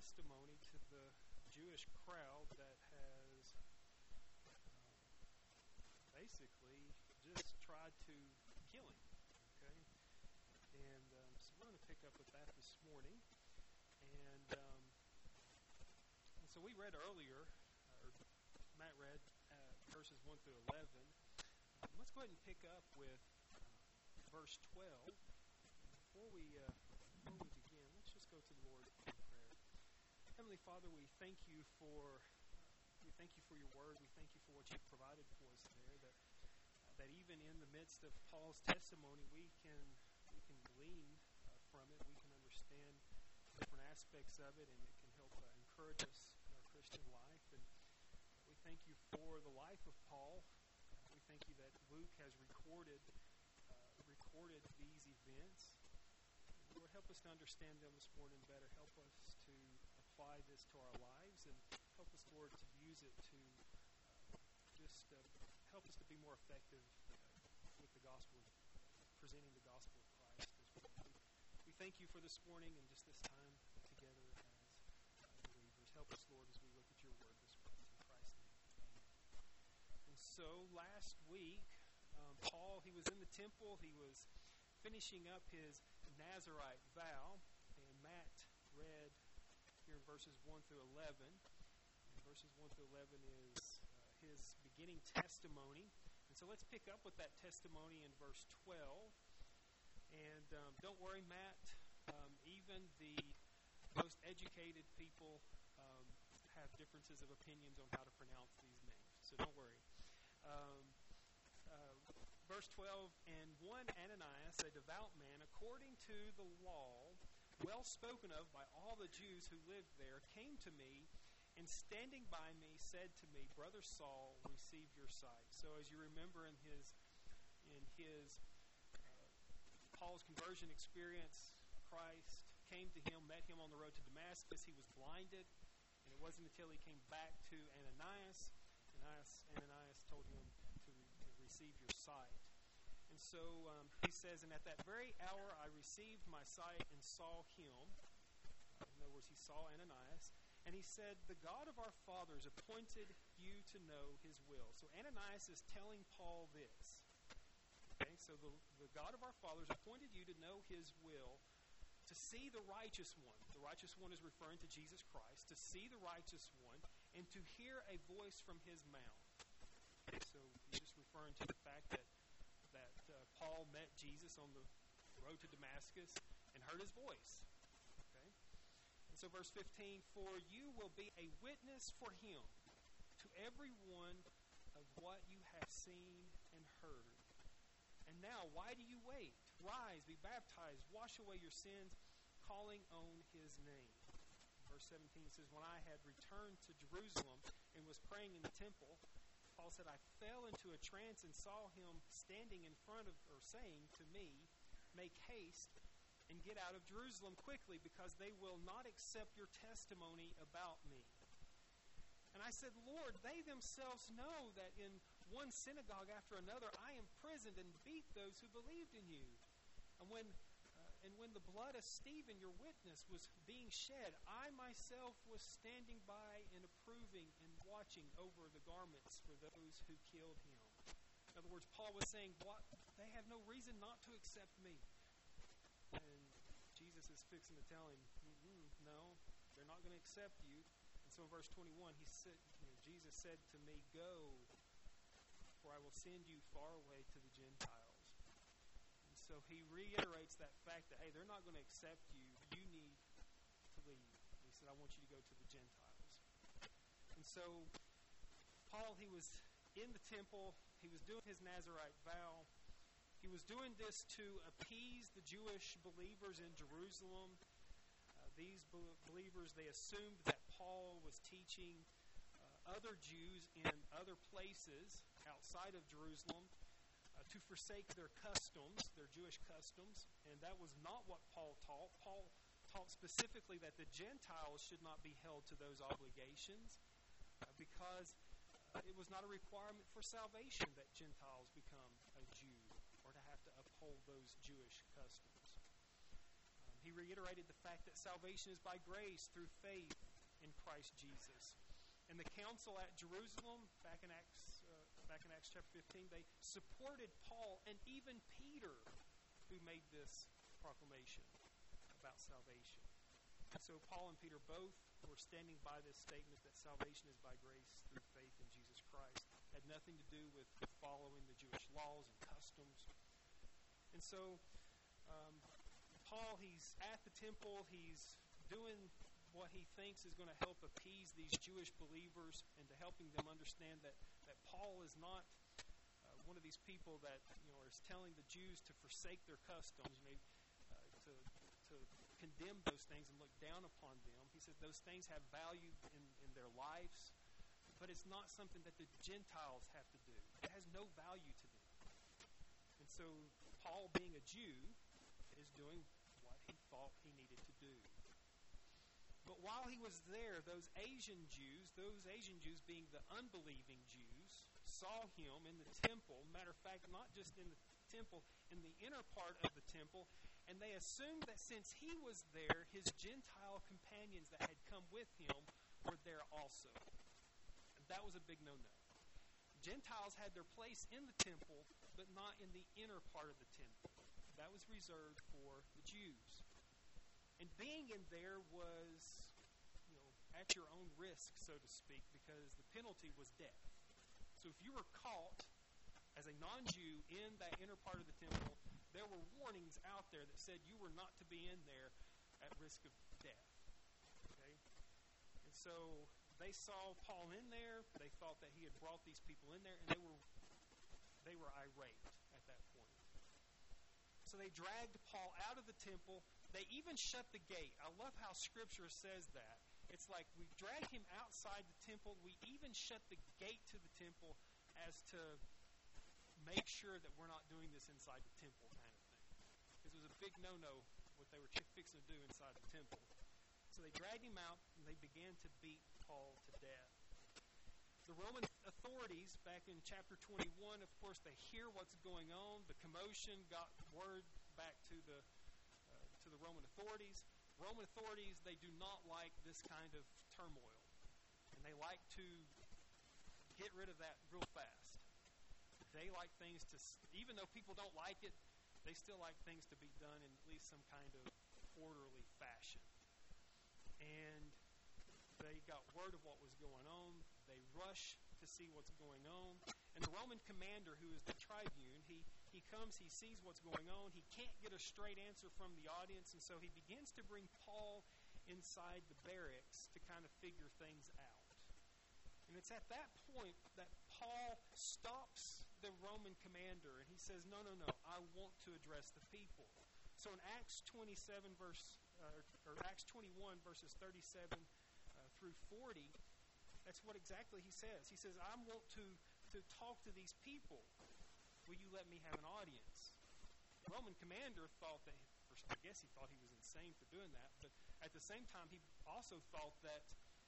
testimony to the Jewish crowd that has basically just tried to kill him. Okay, and so we're going to pick up with that this morning, and so we read earlier, or Matt read verses 1 through 11. Let's go ahead and pick up with verse 12. Before we begin, let's just go to the Lord in prayer. Heavenly Father, we thank you for your word. We thank you for what you've provided for us there. That even in the midst of Paul's testimony, we can glean from it. We can understand different aspects of it, and it can help encourage us in our Christian life. And we thank you for the life of Paul. We thank you that Luke has recorded these events. Lord, help us to understand them this morning better. Help us to apply this to our lives, and help us, Lord, to use it to help us to be more effective with the gospel, presenting the gospel of Christ as well. We thank you for this morning and just this time together as believers. Help us, Lord, as we look at your word this morning. In Christ's name, amen. And so last week, Paul, he was in the temple. He was finishing up his Nazirite vow, and Matt read here in verses 1 through 11. And verses 1 through 11 is his beginning testimony. And so let's pick up with that testimony in verse 12. And don't worry, Matt, even the most educated people have differences of opinions on how to pronounce these names. So don't worry. Verse 12, and one Ananias, a devout man, according to the law, well spoken of by all the Jews who lived there, came to me, and standing by me said to me, Brother Saul, receive your sight. So as you remember in his Paul's conversion experience, Christ came to him, met him on the road to Damascus. He was blinded, and it wasn't until he came back to Ananias told him to receive your sight. And so he says, and at that very hour I received my sight and saw him. In other words, he saw Ananias. And he said, the God of our fathers appointed you to know his will. So Ananias is telling Paul this. Okay, so the God of our fathers appointed you to know his will, to see the righteous one. The righteous one is referring to Jesus Christ. To see the righteous one and to hear a voice from his mouth. Okay, so he's just referring to the fact that Paul met Jesus on the road to Damascus and heard his voice. Okay? And so verse 15, for you will be a witness for him to everyone of what you have seen and heard. And now, why do you wait? Rise, be baptized, wash away your sins, calling on his name. Verse 17 says, when I had returned to Jerusalem and was praying in the temple, Paul said, I fell into a trance and saw him standing in front of, or saying to me, make haste and get out of Jerusalem quickly, because they will not accept your testimony about me. And I said, Lord, they themselves know that in one synagogue after another I imprisoned and beat those who believed in you. And when the blood of Stephen, your witness, was being shed, I myself was standing by and approving and watching over the garments for those who killed him. In other words, Paul was saying, they have no reason not to accept me. And Jesus is fixing to tell him, no, they're not going to accept you. And so in verse 21, Jesus said to me, go, for I will send you far away to the Gentiles. And so he reiterates that fact that, hey, they're not going to accept you. You need to leave. And he said, I want you to go to the Gentiles. And so Paul, he was in the temple. He was doing his Nazirite vow. He was doing this to appease the Jewish believers in Jerusalem. These believers, they assumed that Paul was teaching other Jews in other places outside of Jerusalem to forsake their customs, their Jewish customs, and that was not what Paul taught. Paul taught specifically that the Gentiles should not be held to those obligations because it was not a requirement for salvation that Gentiles become a Jew or to have to uphold those Jewish customs. He reiterated the fact that salvation is by grace through faith in Christ Jesus. And the council at Jerusalem, back in Acts chapter 15, they supported Paul and even Peter, who made this proclamation about salvation. And so Paul and Peter both were standing by this statement that salvation is by grace through faith in Jesus Christ. It had nothing to do with following the Jewish laws and customs. And so Paul, he's at the temple. He's doing what he thinks is going to help appease these Jewish believers and to helping them understand that Paul is not one of these people that is telling the Jews to forsake their customs, to condemn those things and look down upon them. He says those things have value in their lives, but it's not something that the Gentiles have to do. It has no value to them. And so Paul, being a Jew, is doing what he thought he needed to do. But while he was there, those Asian Jews being the unbelieving Jews, saw him in the temple. Matter of fact, not just in the temple, in the inner part of the temple, and they assumed that since he was there, his Gentile companions that had come with him were there also. And that was a big no-no. Gentiles had their place in the temple, but not in the inner part of the temple. That was reserved for the Jews. And being in there was, at your own risk, so to speak, because the penalty was death. So if you were caught as a non-Jew in that inner part of the temple, there were warnings out there that said you were not to be in there at risk of death. Okay? And so they saw Paul in there. They thought that he had brought these people in there, and they were irate at that point. So they dragged Paul out of the temple. They even shut the gate. I love how Scripture says that. It's like we drag him outside the temple. We even shut the gate to the temple as to make sure that we're not doing this inside the temple kind of thing. Because it was a big no-no what they were fixing to do inside the temple. So they dragged him out, and they began to beat Paul to death. The Roman authorities, back in chapter 21, of course, they hear what's going on. The commotion got word back to the Roman authorities. Roman authorities, they do not like this kind of turmoil. And they like to get rid of that real fast. They like things to, even though people don't like it, they still like things to be done in at least some kind of orderly fashion. And they got word of what was going on. They rush to see what's going on. And the Roman commander, who is the tribune, he comes, he sees what's going on. He can't get a straight answer from the audience, and so he begins to bring Paul inside the barracks to kind of figure things out. And it's at that point that Paul stops the Roman commander, and he says, no, I want to address the people. So in Acts 27, Acts 21, verses 37 through 40, that's what exactly he says. He says, I want to talk to these people. Will you let me have an audience? The Roman commander thought that, I guess he thought he was insane for doing that, but at the same time, he also thought that,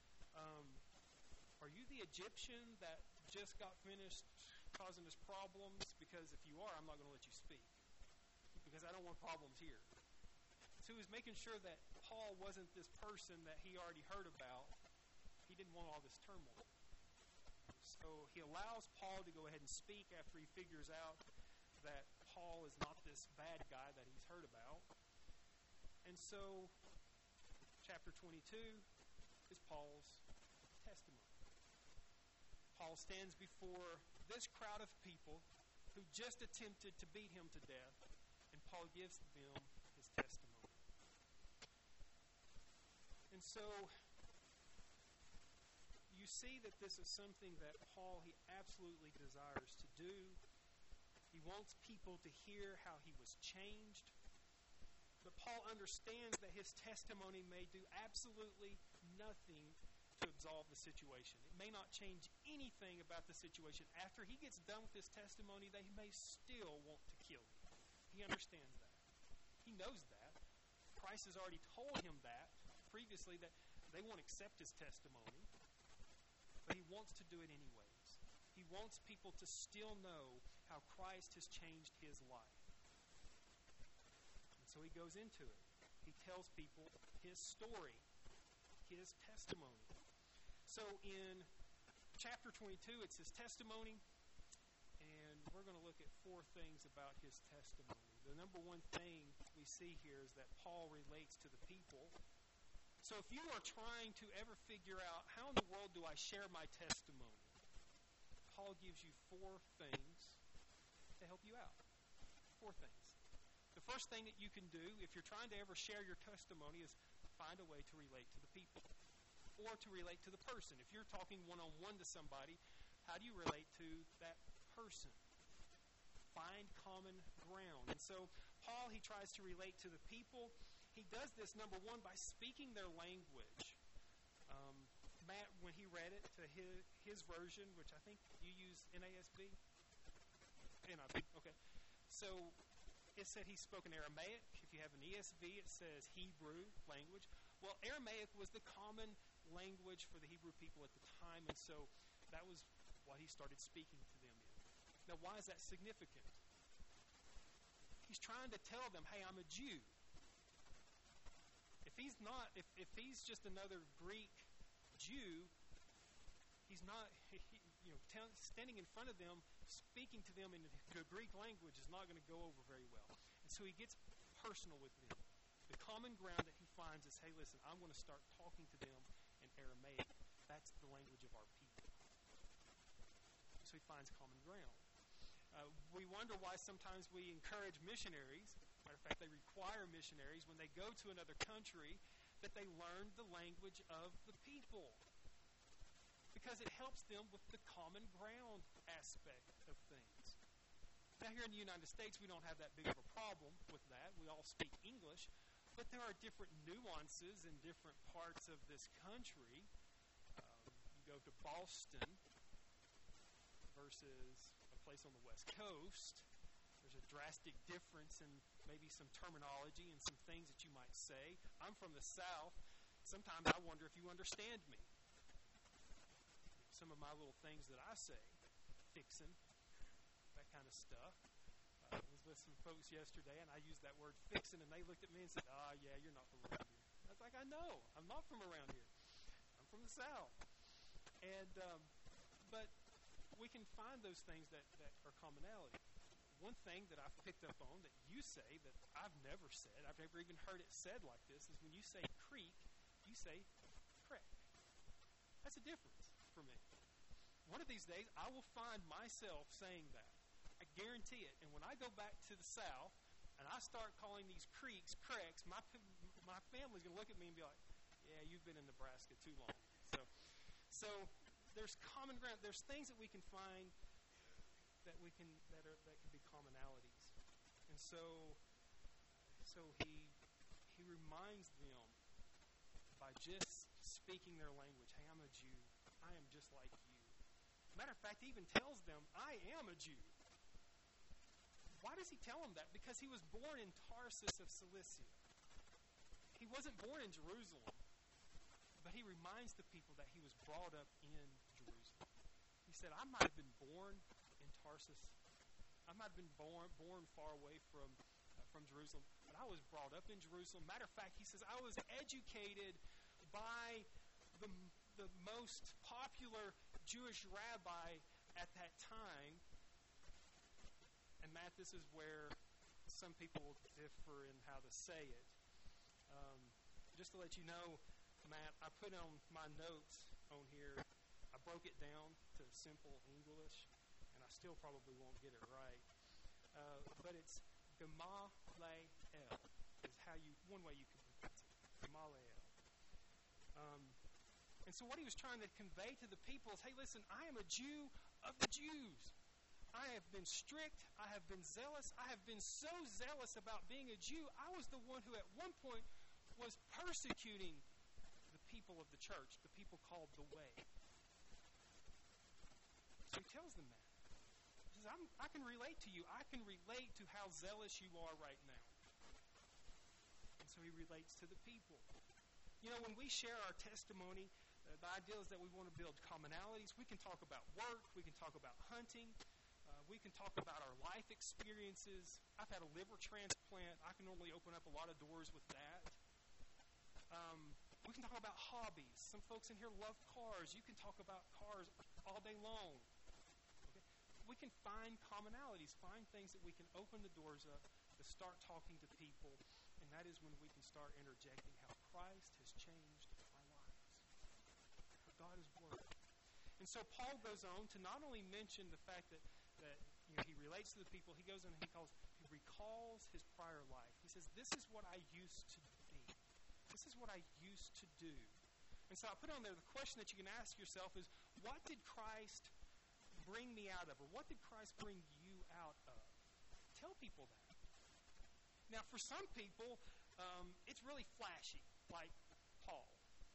are you the Egyptian that just got finished causing us problems? Because if you are, I'm not going to let you speak, because I don't want problems here. So he was making sure that Paul wasn't this person that he already heard about. He didn't want all this turmoil. So he allows Paul to go ahead and speak after he figures out that Paul is not this bad guy that he's heard about. And so chapter 22 is Paul's testimony. Paul stands before this crowd of people who just attempted to beat him to death, and Paul gives them his testimony. And so you see that this is something that Paul, he absolutely desires to do. He wants people to hear how he was changed. But Paul understands that his testimony may do absolutely nothing to absolve the situation. It may not change anything about the situation. After he gets done with his testimony, they may still want to kill him. He understands that. He knows that. Christ has already told him that previously, that they won't accept his testimony. But he wants to do it anyways. He wants people to still know how Christ has changed his life. And so he goes into it. He tells people his story, his testimony. So in chapter 22, it's his testimony, and we're going to look at 4 things about his testimony. The number one thing we see here is that Paul relates to the people. So if you are trying to ever figure out how in the world do I share my testimony, Paul gives you 4 things to help you out. 4 things. The first thing that you can do if you're trying to ever share your testimony is find a way to relate to the people or to relate to the person. If you're talking one-on-one to somebody, how do you relate to that person? Find common ground. And so Paul, he tries to relate to the people. He does this, number one, by speaking their language. Matt, when he read it to his version, which I think you use NASB? NIV, okay. So it said he spoke in Aramaic. If you have an ESV, it says Hebrew language. Well, Aramaic was the common language for the Hebrew people at the time, and so that was what he started speaking to them in. Now, why is that significant? He's trying to tell them, hey, I'm a Jew. If he's just another Greek Jew, he's not, standing in front of them, speaking to them in the Greek language is not going to go over very well. And so he gets personal with them. The common ground that he finds is, hey, listen, I'm going to start talking to them in Aramaic. That's the language of our people. So he finds common ground. We wonder why sometimes we encourage missionaries. Matter of fact, they require missionaries when they go to another country that they learn the language of the people. Because it helps them with the common ground aspect of things. Now, here in the United States, we don't have that big of a problem with that. We all speak English. But there are different nuances in different parts of this country. You go to Boston versus a place on the West Coast. There's a drastic difference in maybe some terminology and some things that you might say. I'm from the South. Sometimes I wonder if you understand me. Some of my little things that I say, fixin', that kind of stuff. I was with some folks yesterday, and I used that word fixin', and they looked at me and said, yeah, you're not from around here. I was like, I know. I'm not from around here. I'm from the South. And but we can find those things that are commonality. One thing that I've picked up on that you say that I've never said, I've never even heard it said like this, is when you say creek, you say creek. That's a difference for me. One of these days, I will find myself saying that. I guarantee it. And when I go back to the South and I start calling these creeks cricks, my family's going to look at me and be like, yeah, you've been in Nebraska too long. So there's common ground. There's things that we can find that can be commonalities. And so he reminds them by just speaking their language, hey, I'm a Jew. I am just like you. Matter of fact, he even tells them, I am a Jew. Why does he tell them that? Because he was born in Tarsus of Cilicia. He wasn't born in Jerusalem, but he reminds the people that he was brought up in Jerusalem. He said, I might have been born in Tarsus. I might have been born far away from Jerusalem, but I was brought up in Jerusalem. Matter of fact, he says, I was educated by the most popular Jewish rabbi at that time. And Matt, this is where some people differ in how to say it. Just to let you know, Matt, I put on my notes on here, I broke it down to simple English, and I still probably won't get it right. But it's Gamaliel is one way you can pronounce it. Gamaliel. And so what he was trying to convey to the people is, hey, listen, I am a Jew of the Jews. I have been strict. I have been zealous. I have been so zealous about being a Jew, I was the one who at one point was persecuting the people of the church, the people called the Way. So he tells them that. He says, I can relate to you. I can relate to how zealous you are right now. And so he relates to the people. You know, when we share our testimony, the idea is that we want to build commonalities. We can talk about work. We can talk about hunting. We can talk about our life experiences. I've had a liver transplant. I can normally open up a lot of doors with that. We can talk about hobbies. Some folks in here love cars. You can talk about cars all day long. Okay? We can find commonalities, find things that we can open the doors up to start talking to people, and that is when we can start interjecting how Christ has changed our lives, how God has worked. And so Paul goes on to not only mention the fact that he relates to the people, he goes on and he recalls his prior life. He says, this is what I used to be. This is what I used to do. And so I put on there the question that you can ask yourself is, what did Christ bring me out of? Or what did Christ bring you out of? Tell people that. Now, for some people, it's really flashy, like Paul.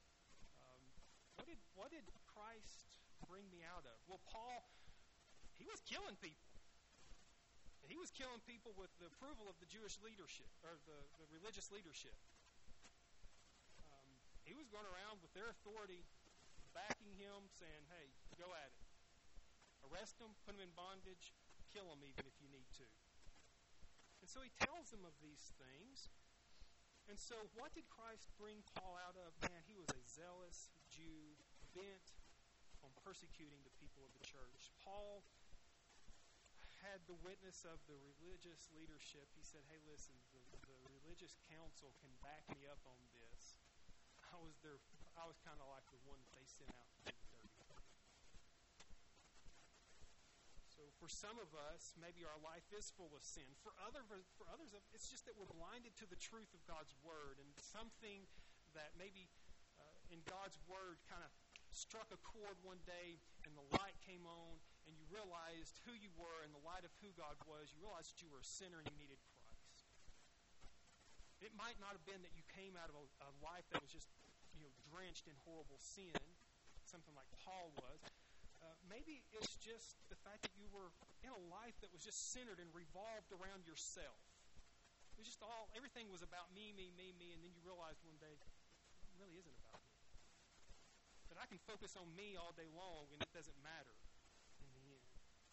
What did Christ bring me out of? Well, Paul, he was killing people. And he was killing people with the approval of the Jewish leadership, or the religious leadership. He was going around with their authority, backing him, saying, hey, go at it. Arrest them, put them in bondage, kill them even if you need to. And so he tells them of these things. And so what did Christ bring Paul out of? Man, he was a zealous Jew bent on persecuting the people of the church. Paul had the witness of the religious leadership. He said, hey, listen, the religious council can back me up on this. I was kind of like the one that they sent out to do the dirty work. So for some of us, maybe our life is full of sin. For others, it's just that we're blinded to the truth of God's Word, and something that maybe in God's Word kind of struck a chord one day, and the light came on, and you realized who you were in the light of who God was. You realized that you were a sinner and you needed Christ. It might not have been that you came out of a life that was just drenched in horrible sin, something like Paul was. Maybe it's just the fact that you were in a life that was just centered and revolved around yourself. It was just everything was about me, and then you realized one day, it really isn't about me. That I can focus on me all day long, and it doesn't matter in the end.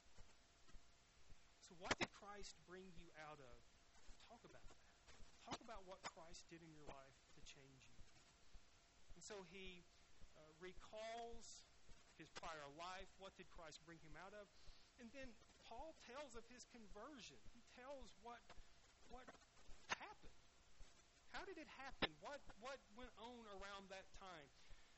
So what did Christ bring you out of? Talk about that. Talk about what Christ did in your life to change you. And so he recalls his prior life. What did Christ bring him out of? And then Paul tells of his conversion. He tells what happened. How did it happen? What went on around that time?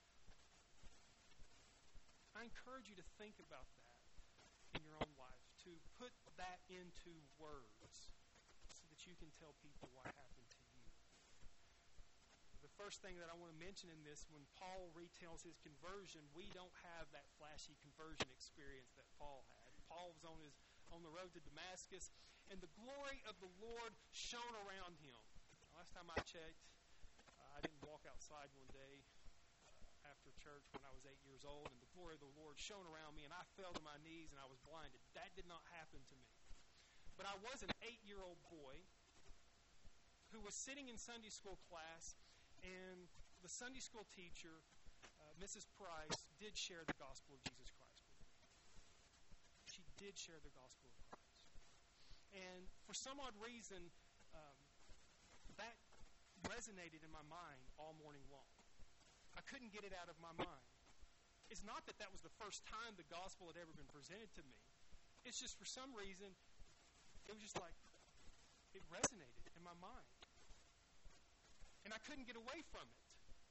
I encourage you to think about that in your own life, to put that into words so that you can tell people what happened to you. The first thing that I want to mention in this, when Paul retells his conversion, we don't have that flashy conversion experience that Paul had. Paul was on the road to Damascus, and the glory of the Lord shone around him. Last time I checked, I didn't walk outside one day after church when I was 8 years old, and the glory of the Lord shone around me, and I fell to my knees, and I was blinded. That did not happen to me. But I was an 8-year-old boy who was sitting in Sunday school class, and the Sunday school teacher, Mrs. Price, did share the gospel of Jesus Christ with me. She did share the gospel of Christ. And for some odd reason, that resonated in my mind all morning long. I couldn't get it out of my mind. It's not that was the first time the gospel had ever been presented to me. It's just for some reason, it was just like, it resonated in my mind. And I couldn't get away from it.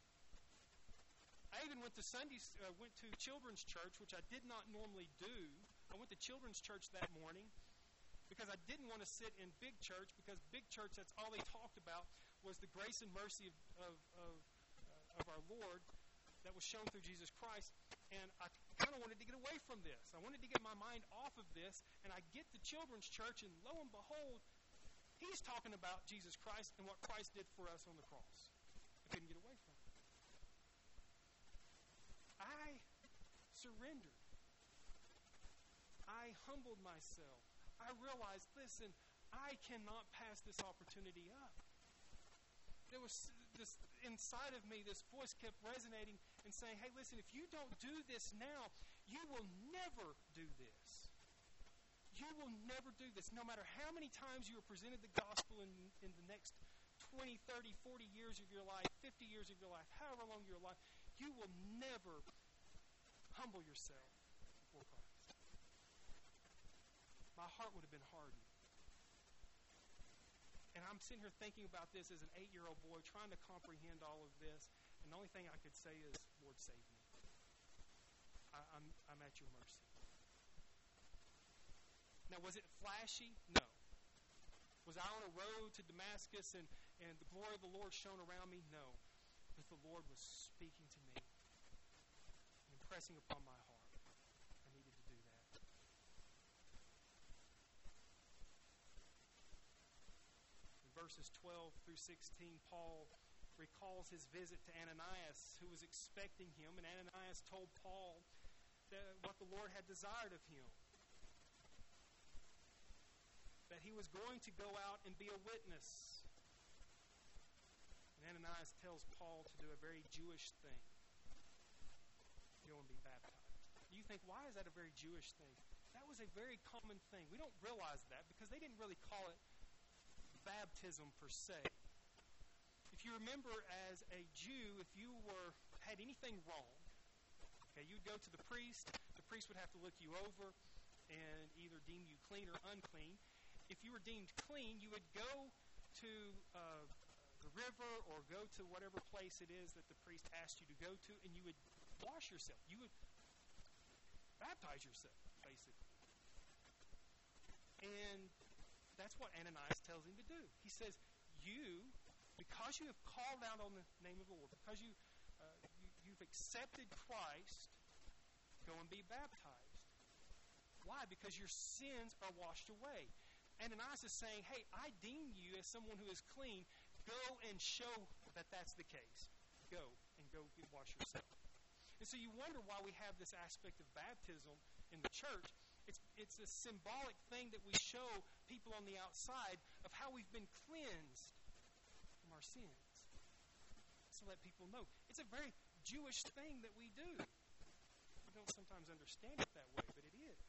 I even went to children's church, which I did not normally do. I went to children's church that morning because I didn't want to sit in big church, because big church, that's all they talked about was the grace and mercy of our Lord that was shown through Jesus Christ. And I kind of wanted to get away from this. I wanted to get my mind off of this, and I get to children's church, and lo and behold, he's talking about Jesus Christ and what Christ did for us on the cross. I couldn't get away from it. I surrendered. I humbled myself. I realized, listen, I cannot pass this opportunity up. There was this inside of me, this voice kept resonating and saying, hey, listen, if you don't do this now, you will never do this. You will never do this. No matter how many times you are presented the gospel in the next 20, 30, 40 years of your life, 50 years of your life, however long your life, you will never humble yourself before Christ. My heart would have been hardened. And I'm sitting here thinking about this as an 8-year-old boy, trying to comprehend all of this. And the only thing I could say is, Lord, save me. I'm at your mercy. Now, was it flashy? No. Was I on a road to Damascus and the glory of the Lord shone around me? No. But the Lord was speaking to me and impressing upon my heart. I needed to do that. In verses 12 through 16, Paul recalls his visit to Ananias, who was expecting him, and Ananias told Paul what the Lord had desired of him. That he was going to go out and be a witness. And Ananias tells Paul to do a very Jewish thing. Go and be baptized. You think, why is that a very Jewish thing? That was a very common thing. We don't realize that because they didn't really call it baptism per se. If you remember, as a Jew, if you had anything wrong, okay, you'd go to the priest would have to look you over and either deem you clean or unclean. If you were deemed clean, you would go to the river or go to whatever place it is that the priest asked you to go to, and you would wash yourself. You would baptize yourself, basically. And that's what Ananias tells him to do. He says, because you have called out on the name of the Lord, because you've accepted Christ, go and be baptized. Why? Because your sins are washed away. Ananias is saying, hey, I deem you as someone who is clean. Go and show that that's the case. Go wash yourself. And so you wonder why we have this aspect of baptism in the church. It's a symbolic thing that we show people on the outside of how we've been cleansed from our sins. To let people know. It's a very Jewish thing that we do. We don't sometimes understand it that way, but it is.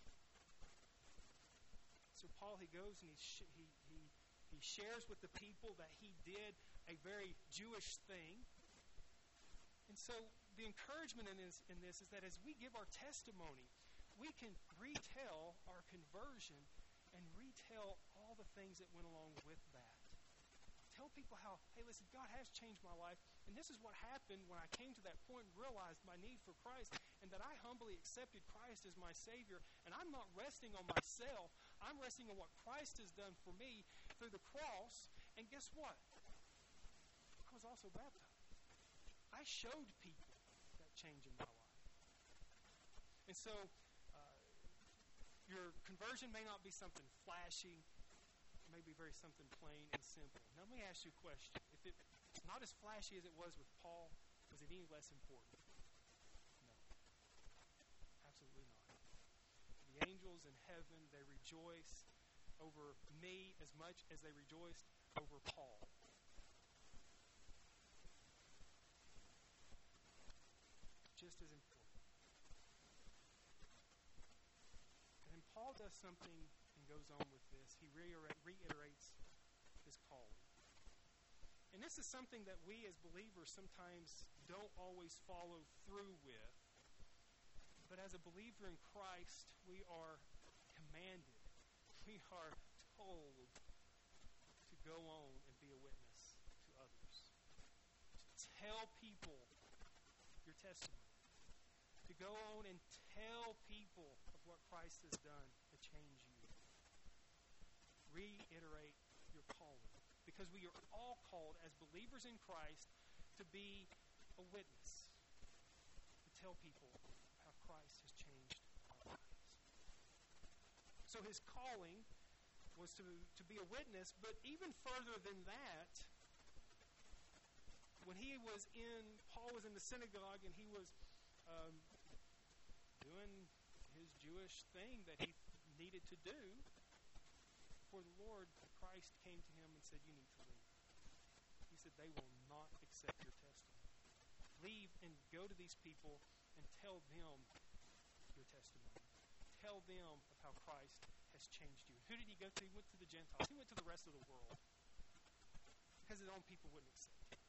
So Paul, he goes and he shares with the people that he did a very Jewish thing. And so the encouragement in this is that as we give our testimony, we can retell our conversion and retell all the things that went along with that. Tell people how, hey, listen, God has changed my life, and this is what happened when I came to that point and realized my need for Christ, and that I humbly accepted Christ as my Savior, and I'm not resting on myself. I'm resting on what Christ has done for me through the cross, and guess what? I was also baptized. I showed people that change in my life. And so, your conversion may not be something flashy, may be very something plain and simple. Now, let me ask you a question. If it's not as flashy as it was with Paul, was it any less important? No. Absolutely not. The angels in heaven, they rejoice over me as much as they rejoiced over Paul. Just as important. And then Paul does something and goes on with this. He reiterates his calling. And this is something that we as believers sometimes don't always follow through with. But as a believer in Christ, we are commanded, we are told to go on and be a witness to others. To tell people your testimony. To go on and tell people of what Christ has done to change you. Reiterate your calling. Because we are all called as believers in Christ to be a witness. To tell people how Christ has changed our lives. So his calling was to be a witness, but even further than that, when Paul was in the synagogue and he was doing his Jewish thing that he needed to do, before the Lord, Christ came to him and said, you need to leave. He said, they will not accept your testimony. Leave and go to these people and tell them your testimony. tell them of how Christ has changed you. Who did he go to? He went to the Gentiles. He went to the rest of the world because his own people wouldn't accept him.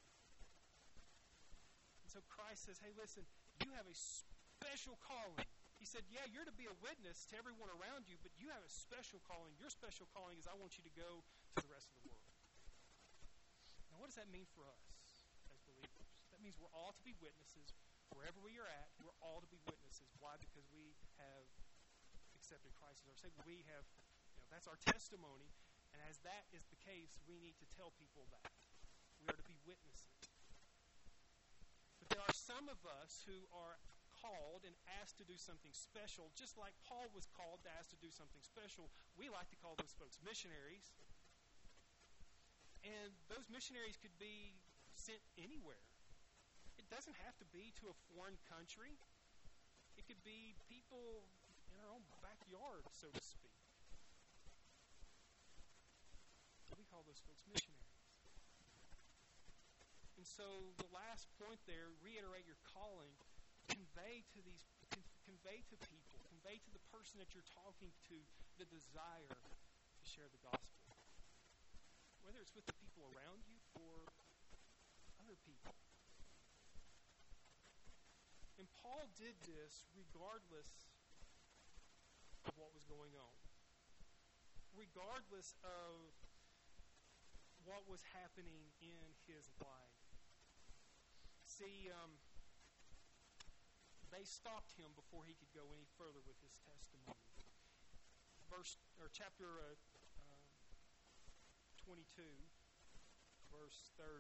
And so Christ says, hey, listen, you have a special calling. He said, yeah, you're to be a witness to everyone around you, but you have a special calling. Your special calling is I want you to go to the rest of the world. Now, what does that mean for us as believers? That means we're all to be witnesses. Wherever we are at, we're all to be witnesses. Why? Because we have accepted Christ as our Savior. We have, that's our testimony. And as that is the case, we need to tell people that. We are to be witnesses. But there are some of us who are called and asked to do something special, just like Paul was called to ask to do something special. We like to call those folks missionaries. And those missionaries could be sent anywhere. It doesn't have to be to a foreign country. It could be people in our own backyard, so to speak. We call those folks missionaries. And so the last point there, reiterate your calling. Convey to people, convey to the person that you're talking to the desire to share the gospel. Whether it's with the people around you or other people. And Paul did this regardless of what was going on. Regardless of what was happening in his life. See, they stopped him before he could go any further with his testimony. Chapter 22, verse 30.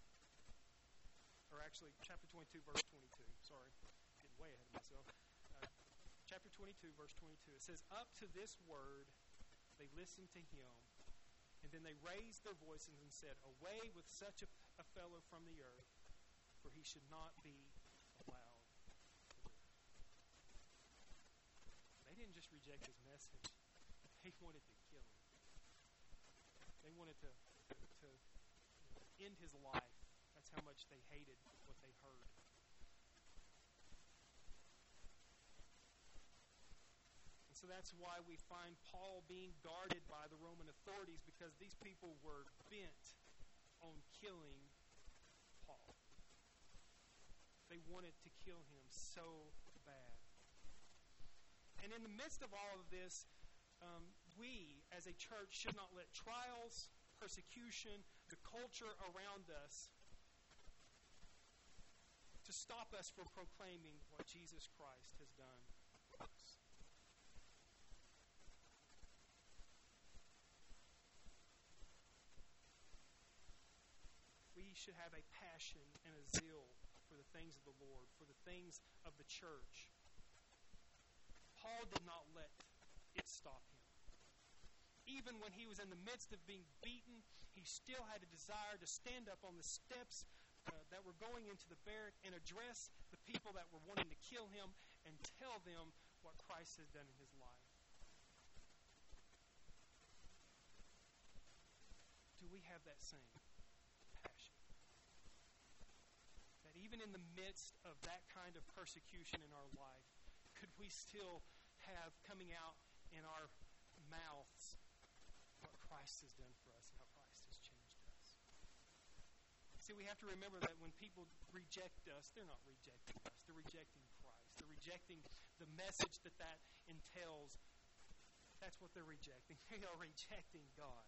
Or actually, chapter 22, verse 22. Sorry, getting way ahead of myself. Chapter 22, verse 22. It says, up to this word, they listened to him, and then they raised their voices and said, away with such a fellow from the earth, for he should not be allowed. They didn't just reject his message. They wanted to kill him. They wanted to end his life. That's how much they hated what they heard. And so that's why we find Paul being guarded by the Roman authorities, because these people were bent on killing Paul. They wanted to kill him so bad. And in the midst of all of this, we as a church should not let trials, persecution, the culture around us to stop us from proclaiming what Jesus Christ has done for us. We should have a passion and a zeal for the things of the Lord, for the things of the church. Paul did not let it stop him. Even when he was in the midst of being beaten, he still had a desire to stand up on the steps that were going into the barrack and address the people that were wanting to kill him and tell them what Christ has done in his life. Do we have that same passion? That even in the midst of that kind of persecution in our life, could we still have coming out in our mouths what Christ has done for us and how Christ has changed us? See, we have to remember that when people reject us, they're not rejecting us. They're rejecting Christ. They're rejecting the message that entails. That's what they're rejecting. They are rejecting God.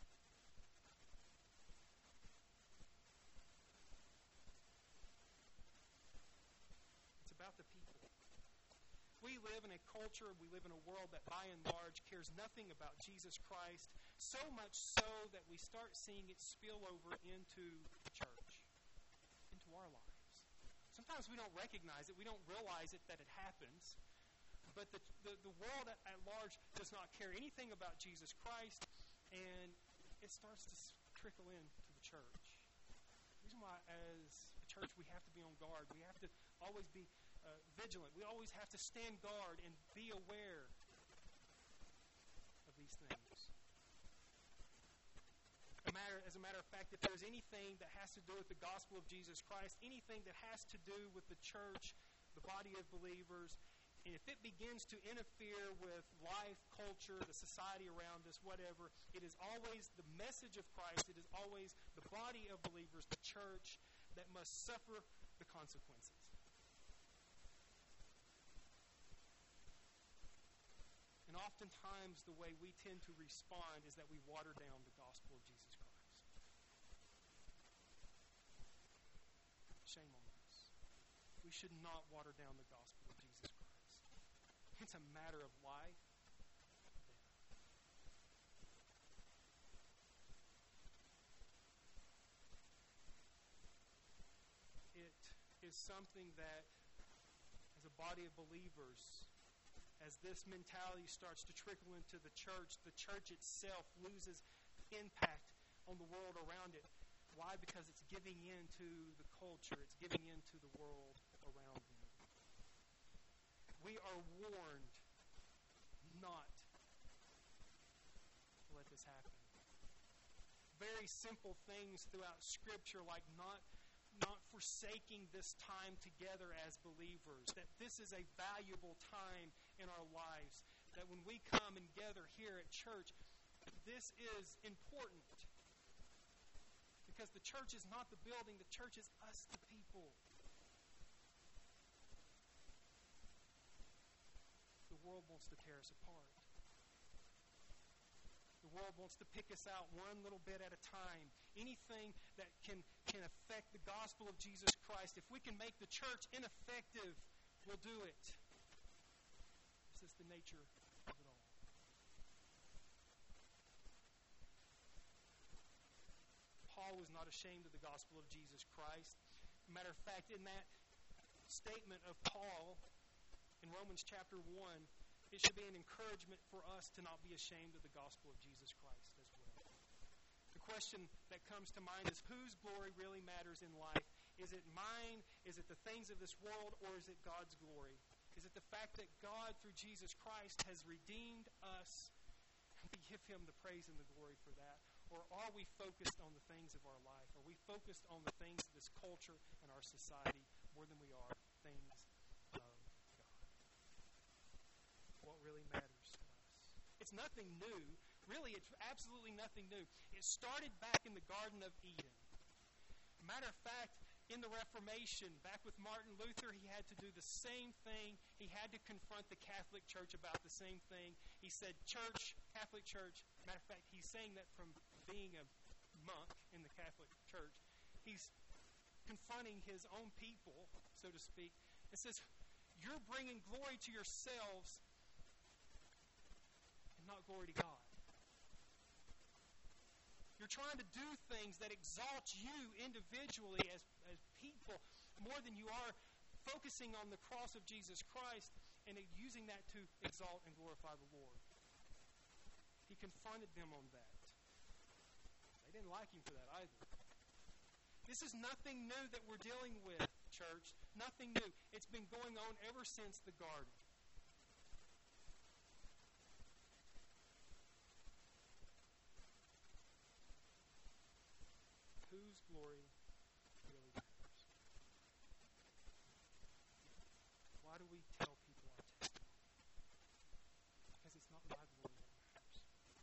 It's about the people. We live in a culture, we live in a world that by and large cares nothing about Jesus Christ, so much so that we start seeing it spill over into the church, into our lives. Sometimes we don't recognize it, we don't realize it that it happens, but the world at large does not care anything about Jesus Christ, and it starts to trickle into the church. The reason why as a church we have to be on guard, we have to always be vigilant. We always have to stand guard and be aware of these things. As a matter of fact, if there's anything that has to do with the gospel of Jesus Christ, anything that has to do with the church, the body of believers, And if it begins to interfere with life, culture, the society around us, whatever, it is always the message of Christ, it is always the body of believers, the church, that must suffer the consequences. And oftentimes the way we tend to respond is that we water down the gospel of Jesus Christ. Shame on us. We should not water down the gospel of Jesus Christ. It's a matter of life and death. It is something that, as a body of believers, as this mentality starts to trickle into the church itself loses impact on the world around it. Why? Because it's giving in to the culture. It's giving in to the world around them. We are warned not to let this happen. Very simple things throughout Scripture, like not forsaking this time together as believers, that this is a valuable time in our lives, that when we come and gather here at church, this is important. Because the church is not the building, the church is us, the people. The world wants to tear us apart. The world wants to pick us out one little bit at a time. Anything that can affect the gospel of Jesus Christ, if we can make the church ineffective, we'll do it. This is the nature of it all. Paul was not ashamed of the gospel of Jesus Christ. Matter of fact, in that statement of Paul in Romans chapter 1, it should be an encouragement for us to not be ashamed of the gospel of Jesus Christ as well. The question that comes to mind is, whose glory really matters in life? Is it mine? Is it the things of this world? Or is it God's glory? Is it the fact that God, through Jesus Christ, has redeemed us, and we give Him the praise and the glory for that? Or are we focused on the things of our life? Are we focused on the things of this culture and our society more than we are things of God? What really matters to us? It's nothing new. Really, it's absolutely nothing new. It started back in the Garden of Eden. Matter of fact, in the Reformation, back with Martin Luther, he had to do the same thing. He had to confront the Catholic Church about the same thing. He said, Church, Catholic Church, matter of fact, he's saying that from being a monk in the Catholic Church. He's confronting his own people, so to speak, and says, you're bringing glory to yourselves and not glory to God. You're trying to do things that exalt you individually as people more than you are focusing on the cross of Jesus Christ and using that to exalt and glorify the Lord. He confronted them on that. They didn't like him for that either. This is nothing new that we're dealing with, church. Nothing new. It's been going on ever since the garden. Whose glory really matters? Why do we tell people our testimony? Because it's not my glory that matters.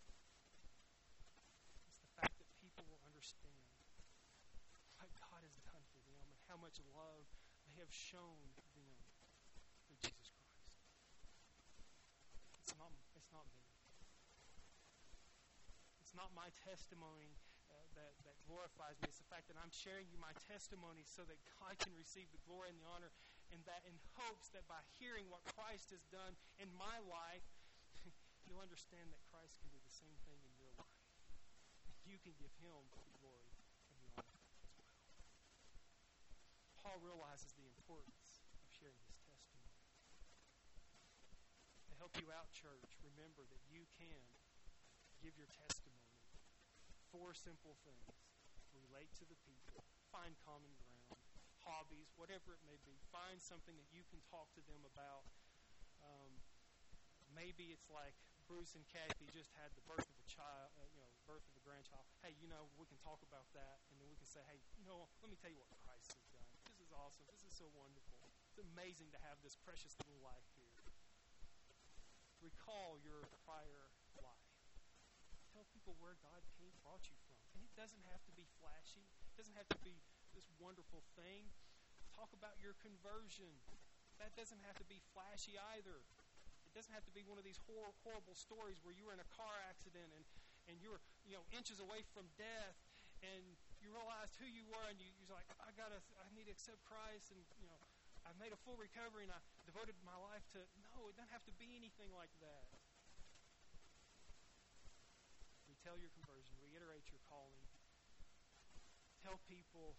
It's the fact that people will understand what God has done for them and how much love they have shown them through Jesus Christ. It's not me. It's not my testimony that glorifies me. It's the fact that I'm sharing you my testimony so that God can receive the glory and the honor, and that in hopes that by hearing what Christ has done in my life, you'll understand that Christ can do the same thing in your life. And you can give Him the glory and the honor as well. Paul realizes the importance of sharing his testimony. To help you out, church, remember that you can give your testimony. 4 simple things. Relate to the people. Find common ground. Hobbies, whatever it may be. Find something that you can talk to them about. Maybe it's like Bruce and Kathy just had the birth of a child, birth of a grandchild. Hey, we can talk about that, and then we can say, hey, let me tell you what Christ has done. This is awesome. This is so wonderful. It's amazing to have this precious little life here. recall your prior life. Tell people where God brought you from. And it doesn't have to be flashy. It doesn't have to be this wonderful thing. Talk about your conversion. That doesn't have to be flashy either. It doesn't have to be one of these horrible stories where you were in a car accident and you were inches away from death, and you realized who you were, and you're like, I need to accept Christ, and I made a full recovery, and I devoted my life to. No, it doesn't have to be anything like that. Retell your conversion. Reiterate your calling. Tell people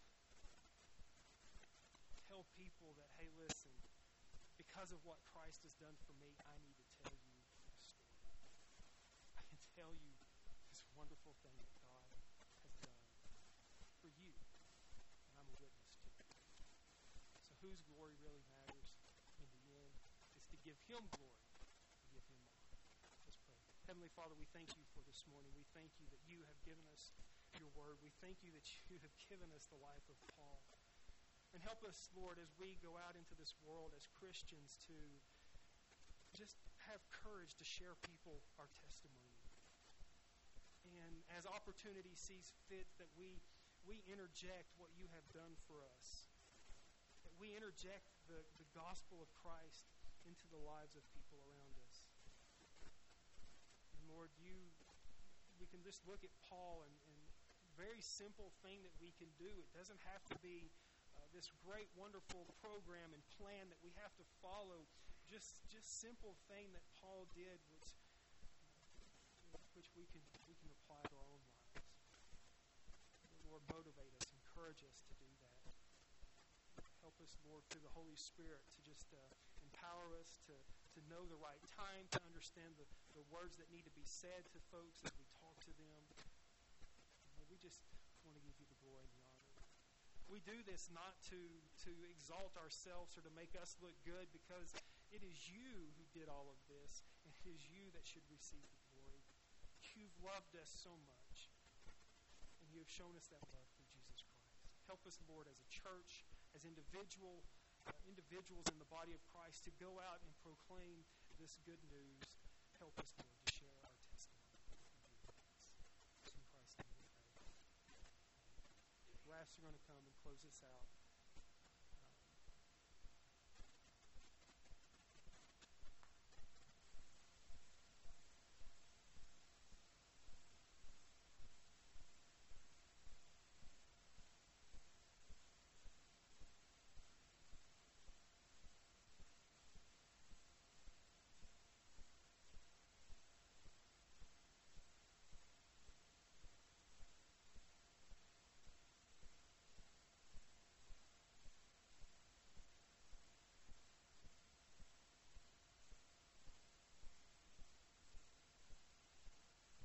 that, hey, listen, because of what Christ has done for me, I need to tell you a story. I can tell you this wonderful thing that God has done for you, and I'm a witness to it. So whose glory really matters in the end is to give Him glory, to give Him honor. Let's pray. Heavenly Father, we thank you for this morning. We thank you that you have given us your word. We thank you that you have given us the life of Paul. And help us, Lord, as we go out into this world as Christians to just have courage to share people our testimony. And as opportunity sees fit, that we interject what you have done for us. That we interject the gospel of Christ into the lives of people around us. And Lord, we can just look at Paul and very simple thing that we can do. It doesn't have to be this great, wonderful program and plan that we have to follow. Just simple thing that Paul did, which we can apply to our own lives. Lord, motivate us, encourage us to do that. Help us, Lord, through the Holy Spirit to just empower us to know the right time, to understand the words that need to be said to folks as we talk to them. Lord, we just want to give you the glory and the honor. We do this not to exalt ourselves or to make us look good, because it is you who did all of this, and it is you that should receive the glory. You've loved us so much, and you have shown us that love through Jesus Christ. Help us, Lord, as a church, as individuals in the body of Christ, to go out and proclaim this good news. Help us, Lord, to share our testimony. In Christ's name we pray. Last, you're going to come and close us out.